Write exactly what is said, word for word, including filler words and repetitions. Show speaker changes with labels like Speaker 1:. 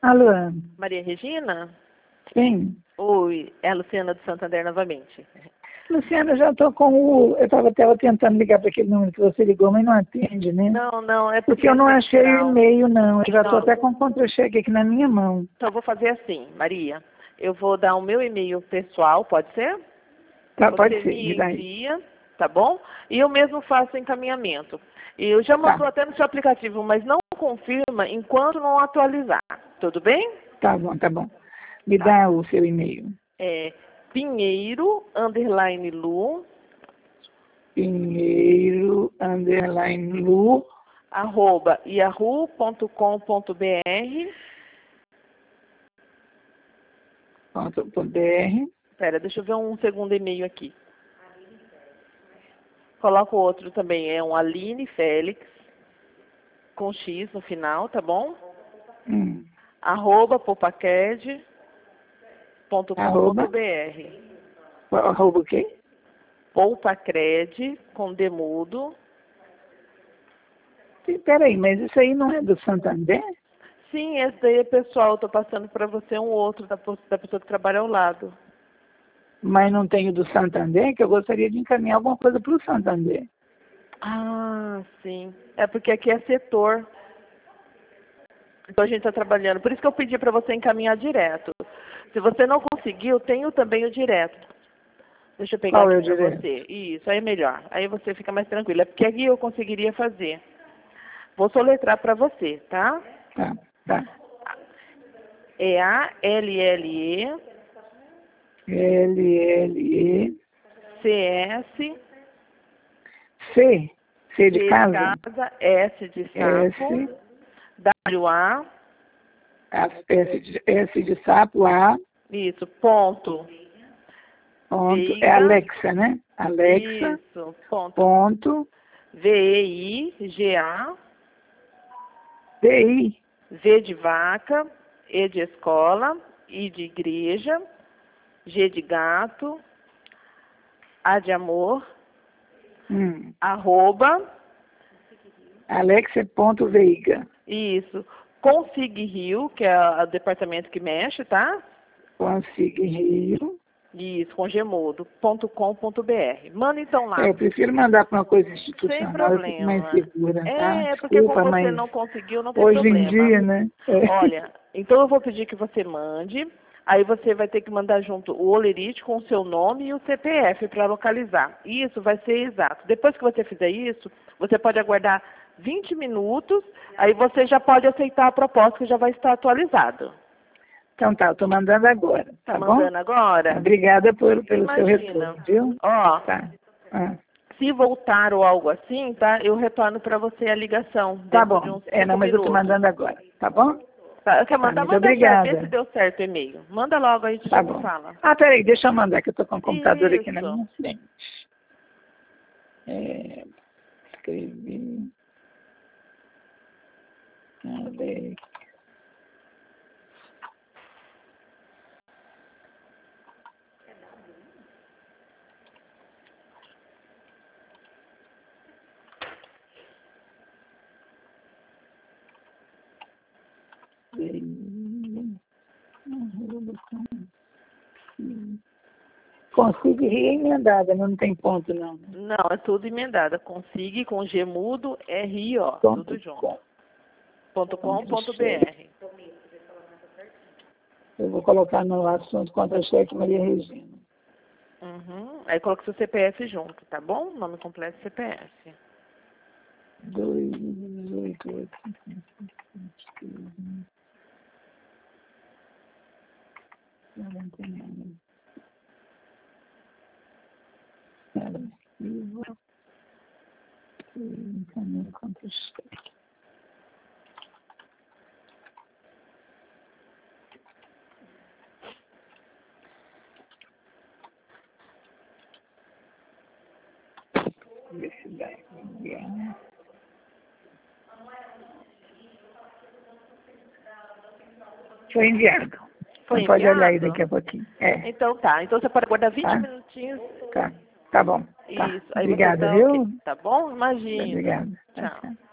Speaker 1: Alô?
Speaker 2: Maria Regina?
Speaker 1: Sim.
Speaker 2: Oi, é a Luciana do Santander novamente.
Speaker 1: Luciana, eu já estou com o... Eu estava até tentando ligar para aquele número que você ligou, mas não atende, né?
Speaker 2: Não, não, é
Speaker 1: Porque eu não achei o e-mail, não. Eu já estou
Speaker 2: Não.
Speaker 1: até com o contra-cheque aqui na minha mão.
Speaker 2: Então eu vou fazer assim, Maria. Eu vou dar o meu e-mail pessoal, pode ser?
Speaker 1: Tá,
Speaker 2: Você
Speaker 1: pode ser,
Speaker 2: me
Speaker 1: me dá aí.
Speaker 2: envia, tá bom? E eu mesmo faço o encaminhamento. E eu já mandou
Speaker 1: Tá.
Speaker 2: até no seu aplicativo, mas não confirma enquanto não atualizar. Tudo bem?
Speaker 1: Tá bom, tá bom. Me
Speaker 2: Tá.
Speaker 1: dá o seu e-mail.
Speaker 2: É Pinheiro, underline Lu,
Speaker 1: Pinheiro, underline, lu,
Speaker 2: arroba yahoo ponto com ponto br.
Speaker 1: ponto br.
Speaker 2: Espera, deixa eu ver um segundo e-mail aqui. Coloca o outro também, é um Aline Félix, com X no final, tá bom?
Speaker 1: Hum.
Speaker 2: Arroba popacred ponto com ponto
Speaker 1: Arroba,
Speaker 2: br.
Speaker 1: arroba o quê?
Speaker 2: Poupacred, com demudo.
Speaker 1: Peraí, mas isso aí não é do Santander?
Speaker 2: Sim, esse daí é pessoal, estou passando para você um outro da, da pessoa que trabalha ao lado.
Speaker 1: Mas não tem o do Santander, que eu gostaria de encaminhar alguma coisa para o Santander.
Speaker 2: Ah, sim. É porque aqui é setor. Então a gente está trabalhando. Por isso que eu pedi para você encaminhar direto. Se você não conseguiu, tenho também o direto. Deixa eu pegar
Speaker 1: Qual é o
Speaker 2: aqui para
Speaker 1: direito?
Speaker 2: você. Isso, aí é melhor. Aí você fica mais tranquila. É porque aqui eu conseguiria fazer. Vou soletrar para você, tá?
Speaker 1: Tá, tá.
Speaker 2: É A L L E
Speaker 1: L L E
Speaker 2: C S
Speaker 1: C, C de
Speaker 2: C de
Speaker 1: casa,
Speaker 2: casa, S de sapo,
Speaker 1: S,
Speaker 2: W A,
Speaker 1: S de, S de sapo, A,
Speaker 2: isso, ponto,
Speaker 1: ponto, é
Speaker 2: Veiga,
Speaker 1: Alexa, né? Alexa,
Speaker 2: isso, ponto,
Speaker 1: ponto,
Speaker 2: V E I G A,
Speaker 1: D I,
Speaker 2: V de vaca, E de escola, I de igreja, G de gato, A de amor,
Speaker 1: hum,
Speaker 2: arroba,
Speaker 1: Alexa, ponto, Veiga,
Speaker 2: isso, Consig Rio, que é o departamento que mexe, tá?
Speaker 1: consigo Rio.
Speaker 2: Isso, com gemudo, ponto com ponto br. Manda então lá.
Speaker 1: É, eu prefiro mandar para uma coisa
Speaker 2: Sem
Speaker 1: institucional, eu fico mais
Speaker 2: problema.
Speaker 1: segura, tá?
Speaker 2: É, porque como
Speaker 1: Desculpa,
Speaker 2: você
Speaker 1: mas
Speaker 2: não conseguiu, não tem
Speaker 1: hoje em
Speaker 2: problema.
Speaker 1: dia, né? É.
Speaker 2: Olha, então eu vou pedir que você mande, aí você vai ter que mandar junto o olerite com o seu nome e o C P F para localizar. Isso vai ser exato. Depois que você fizer isso, você pode aguardar vinte minutos, aí você já pode aceitar a proposta que já vai estar atualizado.
Speaker 1: Então tá, eu tô mandando agora, tá,
Speaker 2: Tá
Speaker 1: bom?
Speaker 2: mandando agora?
Speaker 1: Obrigada por, pelo seu
Speaker 2: Imagina.
Speaker 1: retorno, viu?
Speaker 2: Ó,
Speaker 1: Tá. Ah,
Speaker 2: se voltar ou algo assim, tá? Eu retorno para você a ligação
Speaker 1: tá
Speaker 2: dentro
Speaker 1: bom.
Speaker 2: de uns
Speaker 1: É, não,
Speaker 2: cinco
Speaker 1: mas eu tô
Speaker 2: minutos.
Speaker 1: mandando agora, tá bom?
Speaker 2: Tá, quer
Speaker 1: Tá,
Speaker 2: mandar?
Speaker 1: muito
Speaker 2: Manda já, vê se
Speaker 1: obrigada.
Speaker 2: deu certo o e-mail. Manda logo, aí a gente
Speaker 1: Tá
Speaker 2: já se
Speaker 1: bom.
Speaker 2: fala.
Speaker 1: Ah, peraí, deixa eu mandar, que eu tô com o computador aqui na
Speaker 2: Isso.
Speaker 1: minha frente. É, escrevi. Alex. Consigo rir emendada, não tem ponto não.
Speaker 2: Não, é tudo emendada. Consigue com Gmudo, R I O,
Speaker 1: Ponto
Speaker 2: tudo junto.
Speaker 1: com.
Speaker 2: Ponto com, ponto
Speaker 1: Contra-cheque.
Speaker 2: br.
Speaker 1: Eu vou colocar no assunto contra-cheque Maria Regina.
Speaker 2: Uhum. Aí coloca seu C P F junto, tá bom? Nome completo C P F.
Speaker 1: Dois, oito, oito, quarenta e nove. Viva. Encaminho contra-cheque. Ver se dá pra enviar. Foi enviado.
Speaker 2: Foi
Speaker 1: Então pode olhar aí
Speaker 2: enviado?
Speaker 1: daqui a pouquinho. É,
Speaker 2: Então tá. Então você pode guardar vinte
Speaker 1: tá?
Speaker 2: minutinhos.
Speaker 1: Tá. Tá bom. Tá.
Speaker 2: Isso. Aí você
Speaker 1: Obrigada,
Speaker 2: tá ok.
Speaker 1: viu?
Speaker 2: Tá bom? Imagina.
Speaker 1: Obrigada. Tá,
Speaker 2: Tchau.
Speaker 1: tchau.